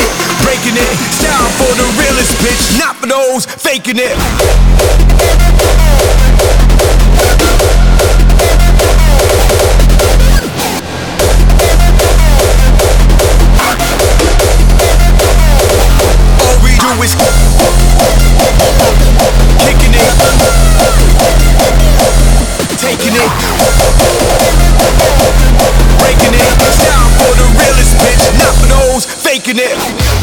it, breaking it. Style for the realest bitch, not for those faking it. All we do is kicking it, taking it, breaking it. Style for the realest bitch, not for those faking it.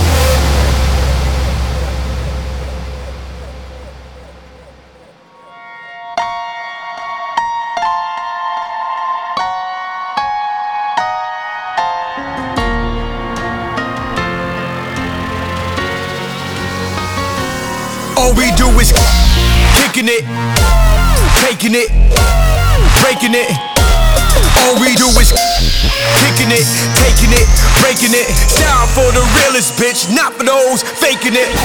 All we do is kicking it, taking it, breaking it. All we do is kicking it, taking it, breaking it. Style for the realest bitch, not for those faking it.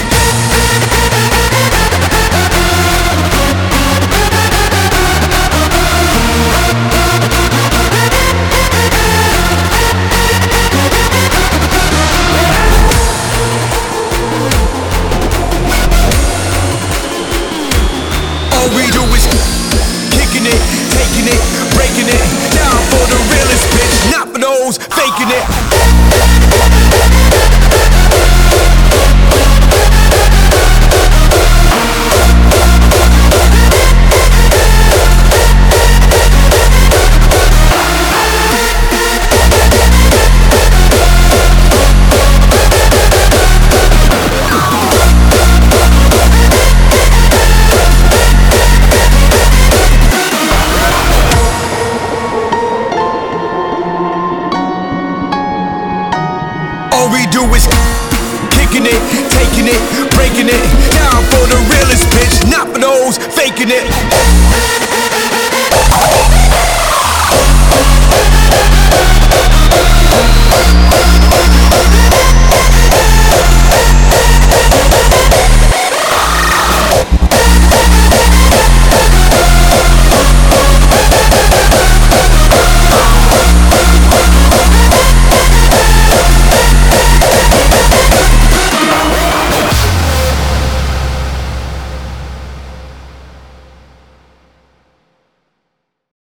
All we do is kicking it, taking it, breaking it. Down for the realest bitch, not for those faking it. All we do is kicking it, taking it, breaking it. Down for the realest bitch, not for those faking it.